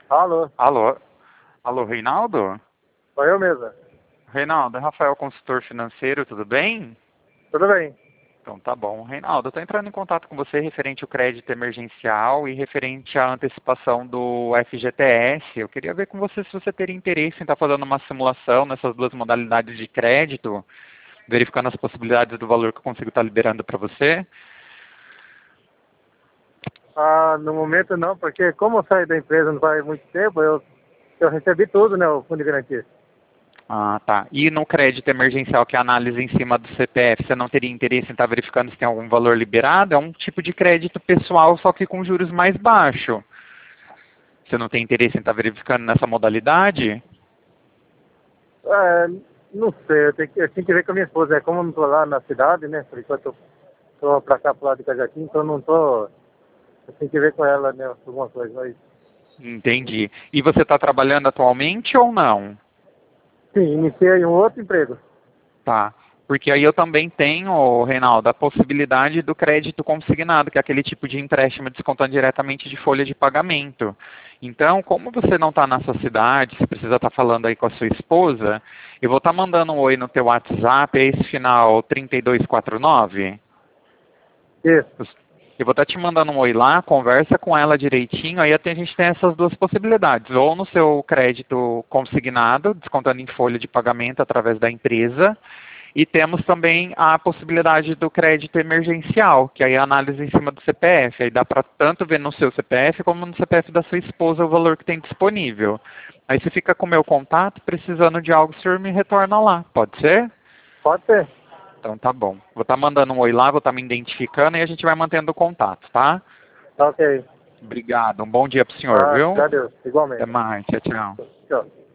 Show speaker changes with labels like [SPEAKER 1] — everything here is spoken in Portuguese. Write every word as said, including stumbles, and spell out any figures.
[SPEAKER 1] Alô,
[SPEAKER 2] Alô? Alô, Reinaldo?
[SPEAKER 1] sou eu mesmo.
[SPEAKER 2] Reinaldo, é Rafael, consultor financeiro, tudo bem?
[SPEAKER 1] Tudo bem?
[SPEAKER 2] Então tá bom. Reinaldo, eu estou entrando em contato com você referente ao crédito emergencial e referente à antecipação do F G T S. Eu queria ver com você se você teria interesse em estar fazendo uma simulação nessas duas modalidades de crédito, verificando as possibilidades do valor que eu consigo estar liberando para você.
[SPEAKER 1] Ah, no momento não, porque como eu saí da empresa não faz muito tempo, eu, eu recebi tudo, né, o fundo de garantia.
[SPEAKER 2] Ah, tá. E no crédito emergencial, que é a análise em cima do C P F, você não teria interesse em estar verificando se tem algum valor liberado? É um tipo de crédito pessoal, só que com juros mais baixos. Você não tem interesse em estar verificando nessa modalidade?
[SPEAKER 1] É, não sei, eu tenho, que, eu tenho que ver com a minha esposa, é como eu não tô lá na cidade, né, por enquanto eu tô pra cá, pro lado de Cajati, então eu não tô, eu tenho que ver com ela, né, alguma coisa, mas
[SPEAKER 2] Entendi. E você está trabalhando atualmente ou não?
[SPEAKER 1] sim, iniciei um outro emprego.
[SPEAKER 2] Tá. Porque aí eu também tenho, Reinaldo, a possibilidade do crédito consignado, que é aquele tipo de empréstimo descontando diretamente de folha de pagamento. Então, como você não está na sua cidade, você precisa estar falando aí com a sua esposa, eu vou estar mandando um oi no teu WhatsApp, é esse final trinta e dois quarenta e nove?
[SPEAKER 1] Isso,
[SPEAKER 2] Eu vou estar te mandando um oi lá, conversa com ela direitinho, aí até a gente tem essas duas possibilidades, ou no seu crédito consignado, descontando em folha de pagamento através da empresa, e temos também a possibilidade do crédito emergencial, que aí é a análise em cima do C P F. Aí dá para tanto ver no seu C P F como no C P F da sua esposa o valor que tem disponível. Aí você fica com o meu contato, precisando de algo, o senhor me retorna lá. Pode ser?
[SPEAKER 1] pode ser,
[SPEAKER 2] Então tá bom. Vou estar mandando um oi lá, vou estar me identificando e a gente vai mantendo o contato, tá?
[SPEAKER 1] tá ok.
[SPEAKER 2] Obrigado. Um bom dia para o senhor,
[SPEAKER 1] Ah,
[SPEAKER 2] viu?
[SPEAKER 1] adeus,
[SPEAKER 2] Até
[SPEAKER 1] igualmente.
[SPEAKER 2] mais. Tchau, tchau.
[SPEAKER 1] Tchau.